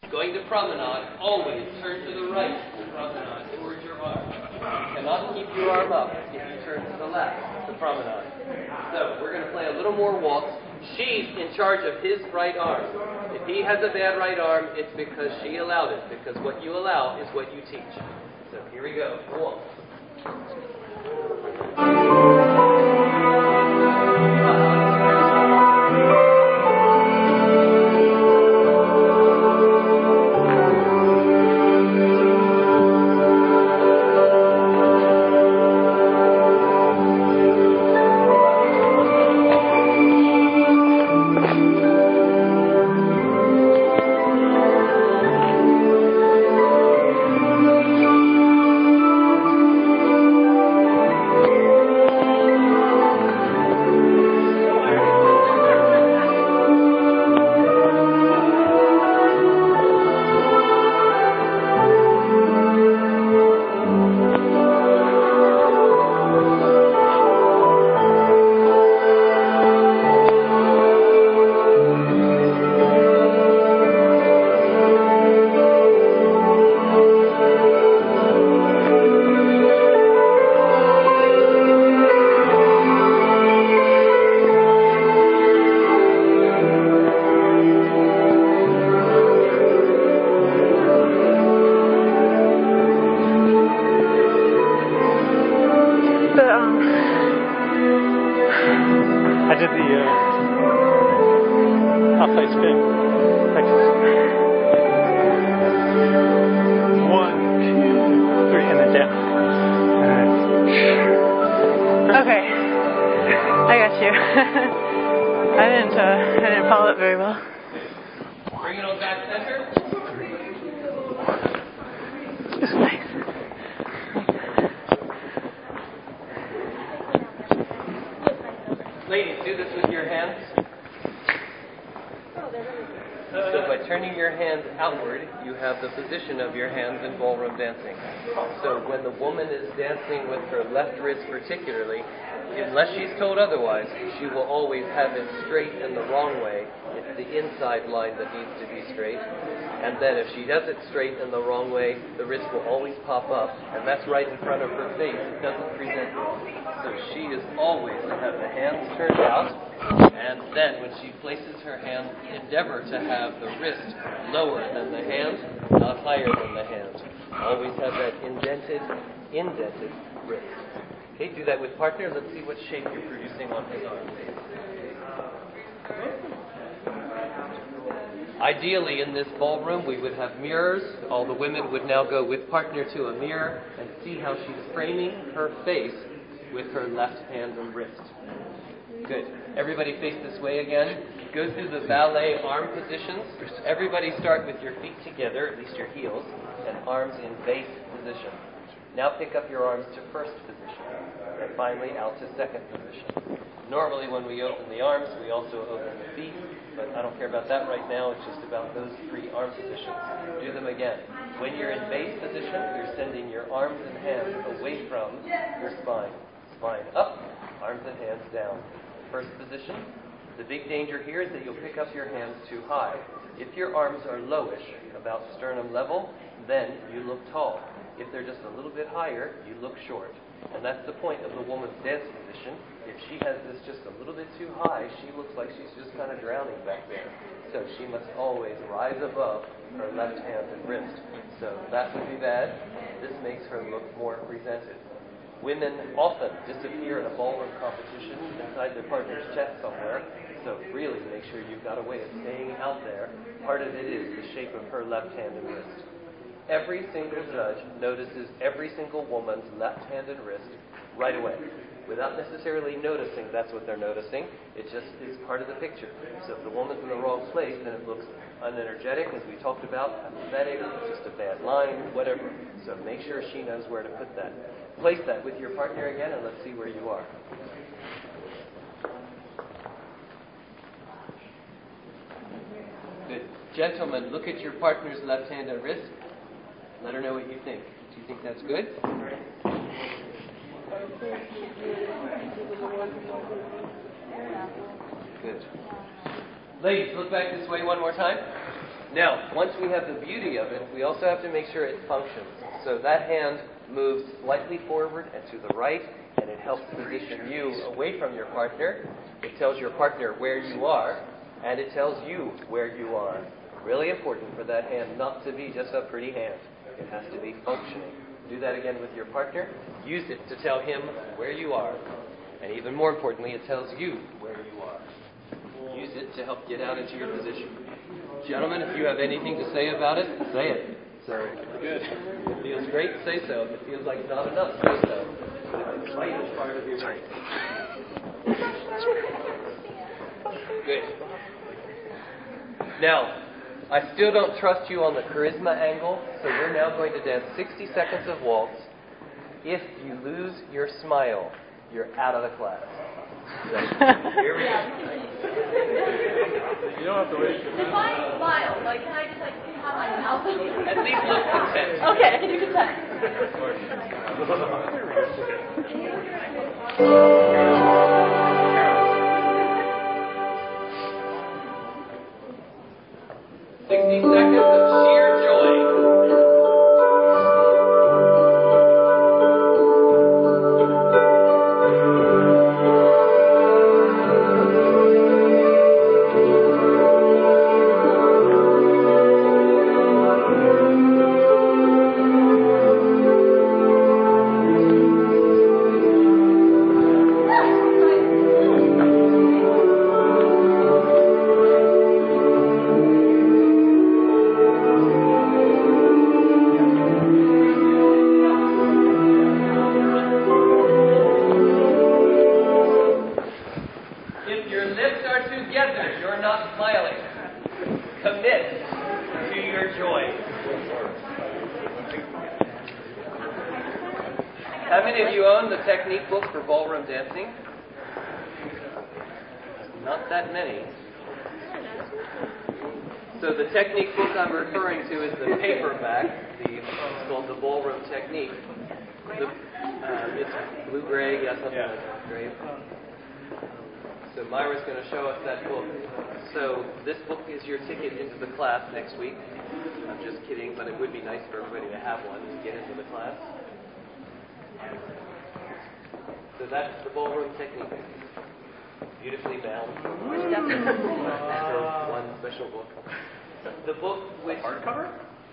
Going to promenade, always turn to the right to promenade towards your arm. You cannot keep your arm up if you turn to the left to promenade. So we're going to play a little more waltz. She's in charge of his right arm. If he has a bad right arm, it's because she allowed it, because what you allow is what you teach. So here we go. Waltz. I didn't follow it very well. Bring it on back center. It's nice. Ladies, do this with your hands. So by turning your hands outward, you have the position of your hands in ballroom dancing. So when the woman is dancing with her left wrist particularly, unless she's told otherwise, she will always have it straight and the wrong way. It's the inside line that needs to be straight. And then if she does it straight and the wrong way, the wrist will always pop up. And that's right in front of her face. It doesn't present it. So she is always to have the hands turned out. And then when she places her hand, endeavor to have the wrist lower than the hand, not higher than the hand. Always have that indented wrist. Okay, do that with partner. Let's see what shape you're producing on his arm. Ideally, in this ballroom, we would have mirrors. All the women would now go with partner to a mirror and see how she's framing her face with her left hand and wrist. Good. Everybody face this way again. Go through the ballet arm positions. Everybody start with your feet together, at least your heels, and arms in base position. Now pick up your arms to first position, and finally out to second position. Normally when we open the arms, we also open the feet, but I don't care about that right now. It's just about those three arm positions. Do them again. When you're in base position, you're sending your arms and hands away from your spine. Spine up, arms and hands down. First position. The big danger here is that you'll pick up your hands too high. If your arms are lowish, about sternum level, then you look tall. If they're just a little bit higher, you look short. And that's the point of the woman's dance position. If she has this just a little bit too high, she looks like she's just kind of drowning back there. So she must always rise above her left hand and wrist. So that would be bad. This makes her look more presented. Women often disappear in a ballroom competition inside their partner's chest somewhere. So really make sure you've got a way of staying out there. Part of it is the shape of her left hand and wrist. Every single judge notices every single woman's left hand and wrist right away, without necessarily noticing that's what they're noticing. It just is part of the picture. So if the woman's in the wrong place, then it looks unenergetic, as we talked about, apathetic, just a bad line, whatever. So make sure she knows where to put that. Place that with your partner again, and let's see where you are. Good. Gentlemen, look at your partner's left hand and wrist. Let her know what you think. Do you think that's good? Good. Ladies, look back this way one more time. Now, once we have the beauty of it, we also have to make sure it functions. So that hand moves slightly forward and to the right, and it helps position you away from your partner. It tells your partner where you are, and it tells you where you are. Really important for that hand not to be just a pretty hand. It has to be functioning. Do that again with your partner. Use it to tell him where you are. And even more importantly, it tells you where you are. Use it to help get out into your position. Gentlemen, if you have anything to say about it, say it. So, good. If it feels great, say so. If it feels like not enough, say so. It's a vital part of your day. Good. Now, I still don't trust you on the charisma angle, so we're now going to dance 60 seconds of waltz. If you lose your smile, you're out of the class. So, here we go. You don't have to wait. If I smile, can I just have my mouth? At least look content. Okay, I can do content. 60 seconds of sheer joy. How many of you own the technique book for ballroom dancing? Not that many. So the technique book I'm referring to is the paperback. It's called The Ballroom Technique. It's blue-gray, yeah, something like that, gray. So Myra's going to show us that book. So this book is your ticket into the class next week. I'm just kidding, but it would be nice for everybody to have one to get into the class. So that's the Ballroom Technique. Beautifully bound. For one special book. The book which... Hardcover?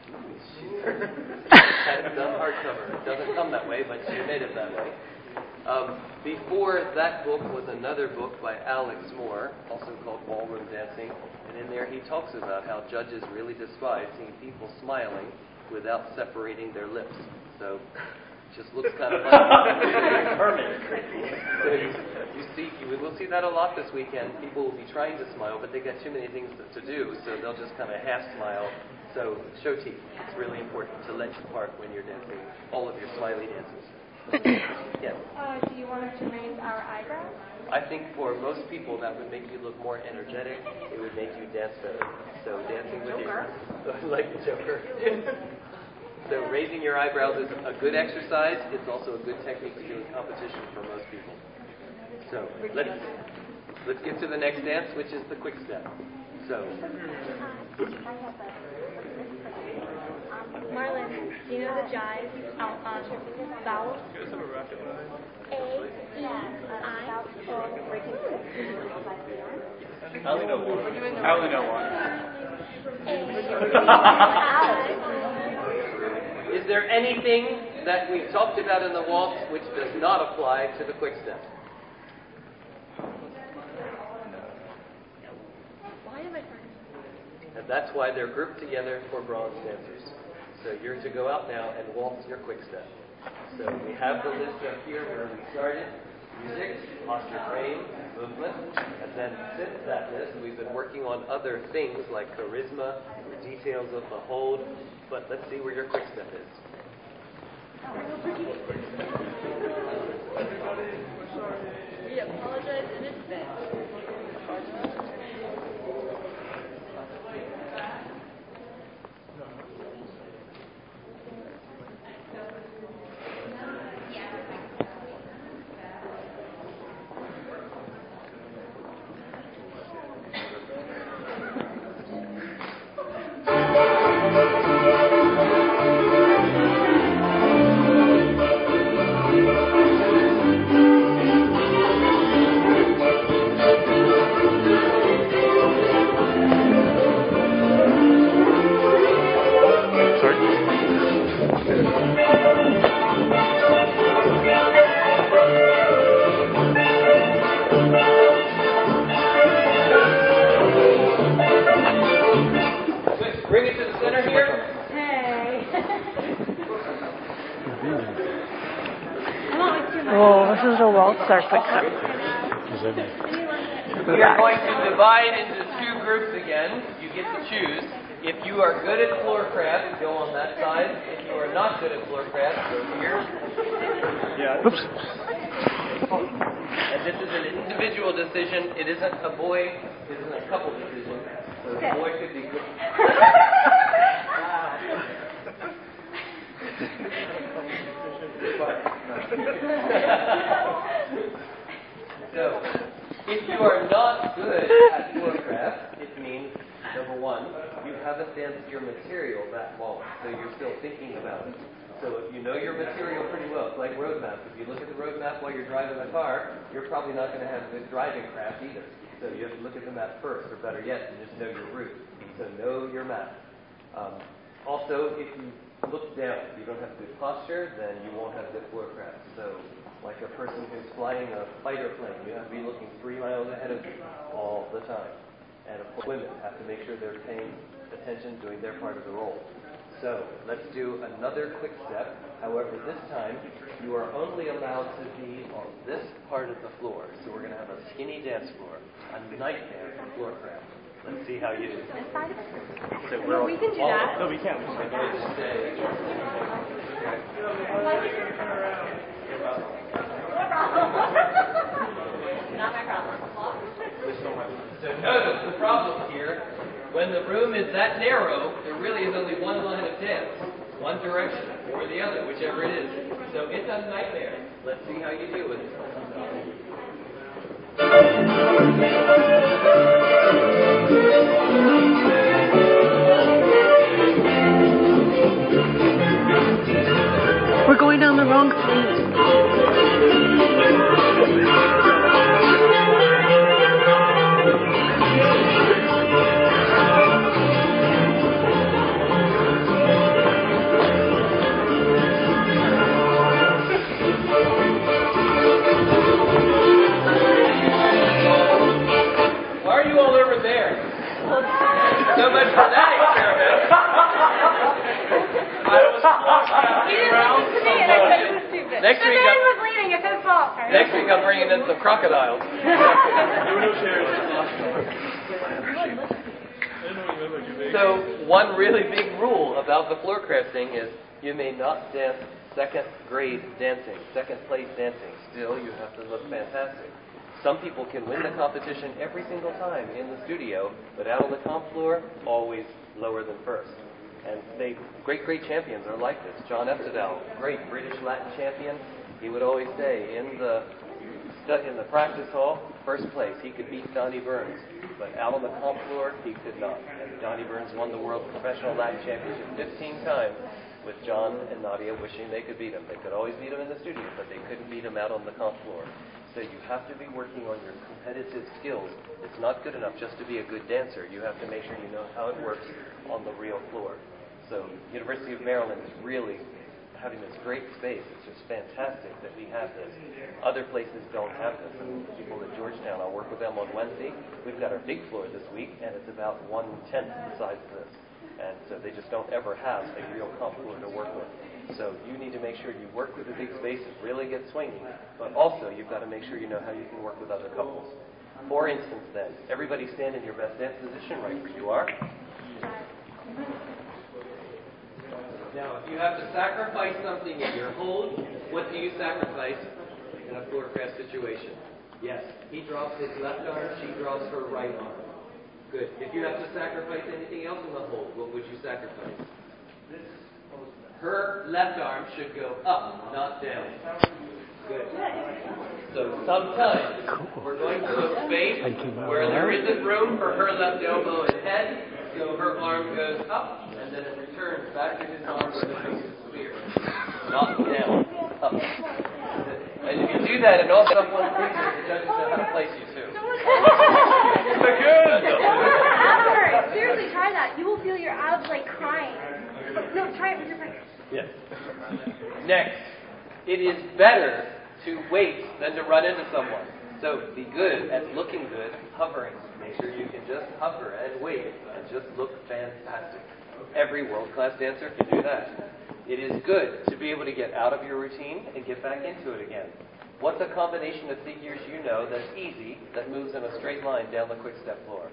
That's the hardcover. It doesn't come that way, but she made it that way. Before that book was another book by Alex Moore, also called Ballroom Dancing, and in there he talks about how judges really despise seeing people smiling without separating their lips. So it just looks kind of we'll see that a lot this weekend. People will be trying to smile, but they got too many things to do, so they'll just kind of half smile. So show teeth. It's really important to let you part when you're dancing all of your smiley dances. Yes. Do you want us to raise our eyebrows? I think for most people that would make you look more energetic. It would make you dance better. So dancing with your like the Joker. So raising your eyebrows is a good exercise. It's also a good technique to do in competition for most people. So let's get to the next dance, which is the quick step. So. Marlon, do you know the jive vowels? You guys have a racket line? A, E, I, I only know one. I only know one. Is there anything that we've talked about in the waltz which does not apply to the quick step? Why am I And that's why they're grouped together for bronze dancers. So you're to go out now and waltz your quick step. So we have the list up here where we started. Music, posture frame, movement. And then since that list, we've been working on other things like charisma, the details of the hold. But let's see where your quick step is. We apologize in advance. Bring it to the center here. Hey. Oh, this is a Waltzer pickup. We are going to divide into two groups again. You get to choose. If you are good at floor craft, go on that side. If you are not good at floor craft, go here. Yeah. Oops. And this is an individual decision. It isn't a boy. It isn't a couple decision. So the boy could be good. So, if you are not good at floor craft, it means, number one, you haven't danced your material that long, so you're still thinking about it. So if you know your material pretty well, it's like road map. If you look at the road map while you're driving the car, you're probably not going to have good driving craft either. So you have to look at the map first, or better yet, you just know your route. So know your map. Also, if you look down, if you don't have good posture, then you won't have good floor craft. So, like a person who's flying a fighter plane, you have to be looking 3 miles ahead of you all the time. And of course, women have to make sure they're paying attention, doing their part of the role. So, let's do another quick step. However, this time, you are only allowed to be on this part of the floor. So we're going to have a skinny dance floor, a nightmare for floor craft. Let's see how you do. This side of it? So Well, we can do that. No, we can't. We I'm going to say, Not my problem. so notice the problem here. When the room is that narrow, there really is only one line of dance, one direction or the other, whichever it is. So it's a nightmare. Let's see how you deal with it. We're going down the wrong street. Why are you all over there? So much for that experiment. Next week, was leaving. It's his fault. next week I'm bringing in some crocodiles. So one really big rule about the floor craft thing is you may not dance second grade dancing, second place dancing. Still, you have to look fantastic. Some people can win the competition every single time in the studio, but out on the comp floor, always lower than first. And great champions are like this. John Eftedal, great British Latin champion, he would always say in the practice hall, first place, he could beat Donnie Burns, but out on the comp floor, he could not. And Donnie Burns won the World Professional Latin Championship 15 times with John and Nadia wishing they could beat him. They could always beat him in the studio, but they couldn't beat him out on the comp floor. So you have to be working on your competitive skills. It's not good enough just to be a good dancer. You have to make sure you know how it works on the real floor. So University of Maryland is really having this great space. It's just fantastic that we have this. Other places don't have this. And people at Georgetown, I'll work with them on Wednesday. We've got our big floor this week, and it's about 1/10 the size of this. And so they just don't ever have a real comp floor to work with. So you need to make sure you work with the big spaces, really get swinging, but also you've got to make sure you know how you can work with other couples. For instance then, everybody stand in your best dance position right where you are. Now, if you have to sacrifice something in your hold, what do you sacrifice in a floor craft situation? Yes, he drops his left arm, she drops her right arm. Good. If you have to sacrifice anything else in the hold, what would you sacrifice? Her left arm should go up, not down. Good. So sometimes we're going to a space where there isn't room for her left elbow and head, so her arm goes up, and then it returns back to his arm where the face is clear. Not down, up. And if you do that and all stuff one freezer, the judges know how to place you too. Albert, seriously, try that. You will feel your abs like crying. No, try it with your friends. Yes. Next, it is better to wait than to run into someone. So be good at looking good, hovering. Make sure you can just hover and wait and just look fantastic. Every world-class dancer can do that. It is good to be able to get out of your routine and get back into it again. What's a combination of figures you know that's easy, that moves in a straight line down the quick step floor?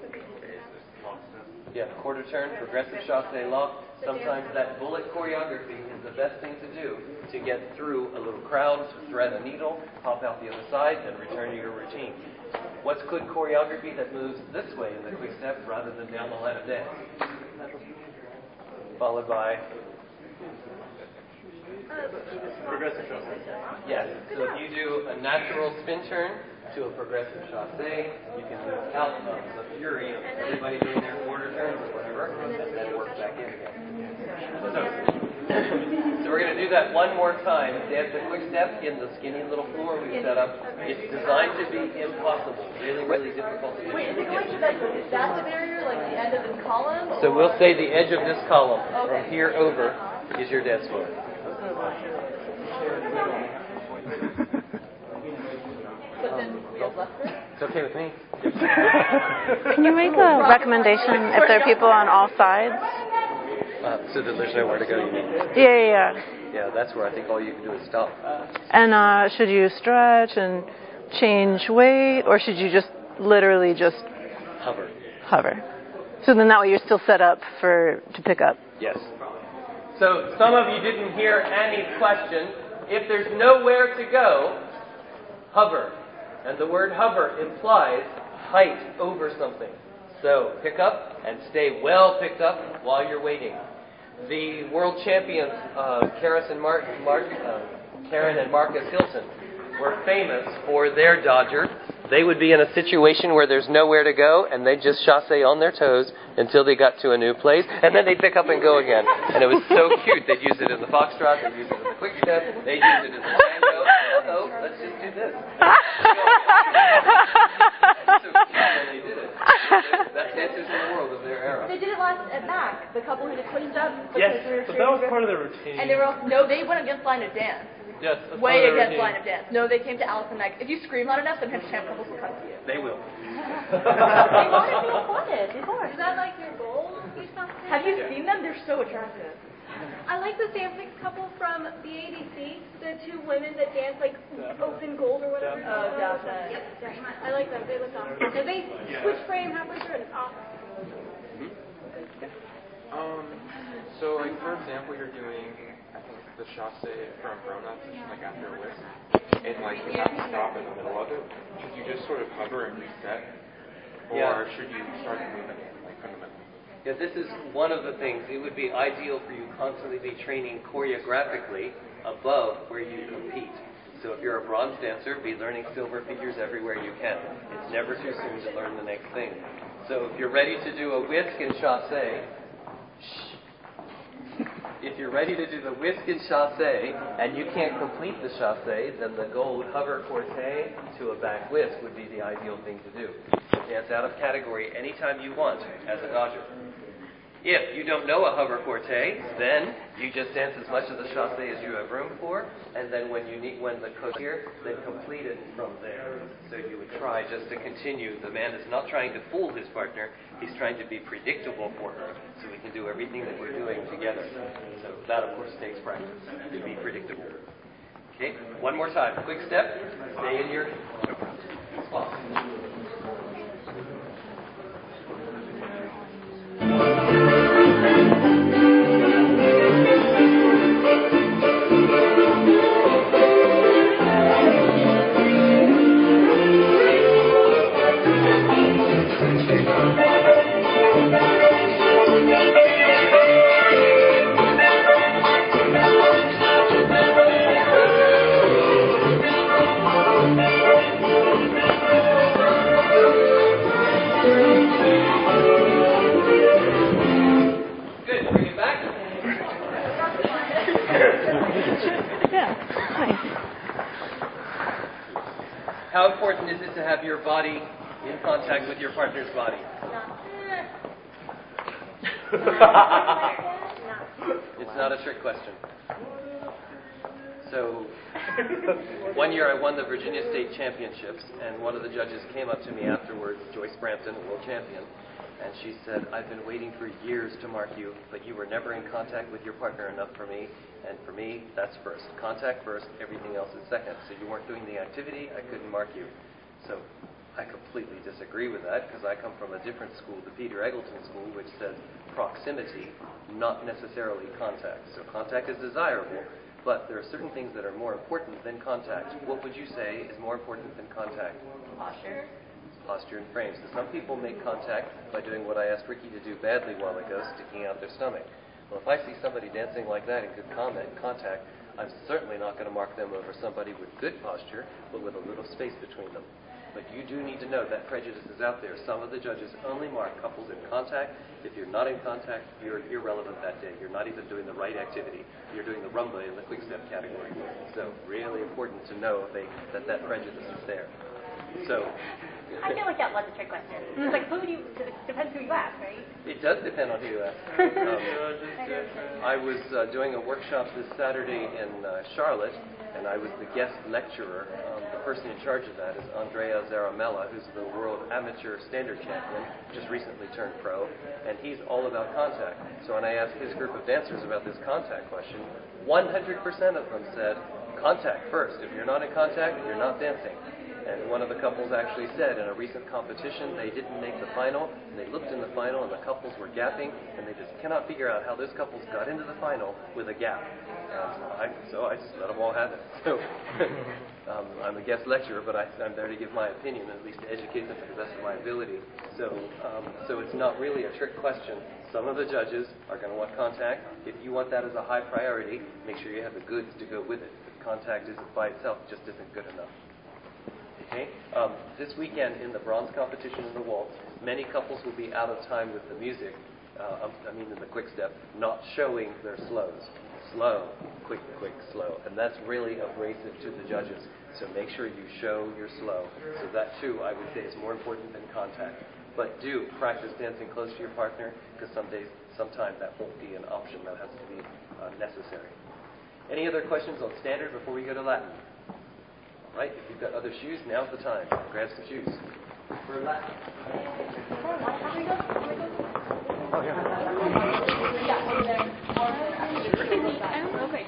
Yeah, quarter turn, progressive chassé lock. Sometimes that bullet choreography is the best thing to do to get through a little crowd, to thread a needle, pop out the other side, and return to your routine. What's good choreography that moves this way in the quick step rather than down the line of dance? Followed by... Progressive chassé. Yes, so if you do a natural spin turn to a progressive chassé, you can move out of the fury of everybody doing their quarter turns or whatever, and then work back in again. So we're going to do that one more time. Dance a quick step in the skinny little floor we set up. It's designed to be impossible, really, really difficult to do. Wait, is it going to is that the barrier, like the end of this column? So we'll say the edge of this column from here over is your dance floor. But then we have left it? It's okay with me. Can you make a recommendation if there are people on all sides? So that there's nowhere to go, you mean? Yeah. Yeah, that's where I think all you can do is stop. And should you stretch and change weight, or should you just literally just Hover. hover? So then that way you're still set up to pick up. Yes. So some of you didn't hear Annie's question. If there's nowhere to go, hover. And the word hover implies height over something. So pick up and stay well picked up while you're waiting. The world champions, Karen and Marcus Hilton, were famous for their dodger. They would be in a situation where there's nowhere to go, and they'd just chassé on their toes until they got to a new place, and then they'd pick up and go again. And it was so cute. They'd use it in the foxtrot, they'd use it in the quick step, they'd use it in the tango. Uh-oh, let's just do this. So cute when they did it. That's dancers in the world of their era. They did it last at MAC, the couple who did cleaned up. Yes, but that was part of their routine. And they were they went against line of dance. Yes, that's Way part of their against routine. line of dance. No, they came to Alice and Meg. If you scream loud enough, sometimes champ couples will come to you. They will. They wanted to be applauded before. Is that like your goal or something? Have you seen them? They're so attractive. I like the Samfix couple from the ADC, the two women that dance like open gold or whatever. Oh, Daphne. Yep, I like them. They look awesome. And they switch frame halfway through and it's awesome. So like for example, you're doing I think the chassé from grown-ups, like after a whisk, and like you have to stop in the middle of it. Should you just sort of hover and reset, or should you start moving like fundamentally? Yeah, this is one of the things. It would be ideal for you constantly be training choreographically above where you compete. So if you're a bronze dancer, be learning silver figures everywhere you can. It's never too soon to learn the next thing. So if you're ready to do a whisk and chassé, if you're ready to do the whisk and chassé and you can't complete the chassé, then the gold hover corté to a back whisk would be the ideal thing to do. Dance out of category anytime you want as a dodger. If you don't know a hover corté, then you just dance as much of the chassé as you have room for, and then when the coach here, then complete it from there. So you would try just to continue. The man is not trying to fool his partner, he's trying to be predictable for her, so we can do everything that we're doing together. So that, of course, takes practice, to be predictable. Okay, one more time. Quick step, stay in your spot. How important is it to have your body in contact with your partner's body? It's not a trick question. So one year I won the Virginia State Championships, and one of the judges came up to me afterwards, Joyce Brampton, a world champion, and she said, "I've been waiting for years to mark you, but you were never in contact with your partner enough for me, and for me, that's first. Contact first, everything else is second. So you weren't doing the activity, I couldn't mark you." So I completely disagree with that, because I come from a different school, the Peter Eggleton School, which says proximity, not necessarily contact. So contact is desirable, but there are certain things that are more important than contact. What would you say is more important than contact? Posture. Posture and frame. So some people make contact by doing what I asked Ricky to do badly a while ago, sticking out their stomach. Well, if I see somebody dancing like that in good contact, I'm certainly not going to mark them over somebody with good posture, but with a little space between them. But you do need to know that prejudice is out there. Some of the judges only mark couples in contact. If you're not in contact, you're irrelevant that day. You're not even doing the right activity. You're doing the rumba in the quick step category. So really important to know that prejudice is there. So I feel like that was a trick question. It's like, depends who you ask, right? it does depend on who you ask. I was doing a workshop this Saturday in Charlotte, and I was the guest lecturer. The person in charge of that is Andrea Zaramella, who's the world amateur standard champion, just recently turned pro, and he's all about contact. So when I asked his group of dancers about this contact question, 100% of them said, contact first. If you're not in contact, you're not dancing. And one of the couples actually said in a recent competition they didn't make the final, and they looked in the final and the couples were gapping, and they just cannot figure out how those couples got into the final with a gap. So I just let them all have it. So I'm a guest lecturer, but I'm there to give my opinion, at least to educate them to the best of my ability. So it's not really a trick question. Some of the judges are going to want contact. If you want that as a high priority, make sure you have the goods to go with it. But contact by itself just isn't good enough. Okay. This weekend in the bronze competition in the waltz, many couples will be out of time with the music, in the quick step, not showing their slows. Slow, quick, slow. And that's really abrasive to the judges. So make sure you show your slow. So that, too, I would say is more important than contact. But do practice dancing close to your partner, because sometimes that won't be an option. That has to be necessary. Any other questions on standard before we go to Latin? Right? If you've got other shoes, now's the time. Grab some shoes. For Latin. Oh, yeah.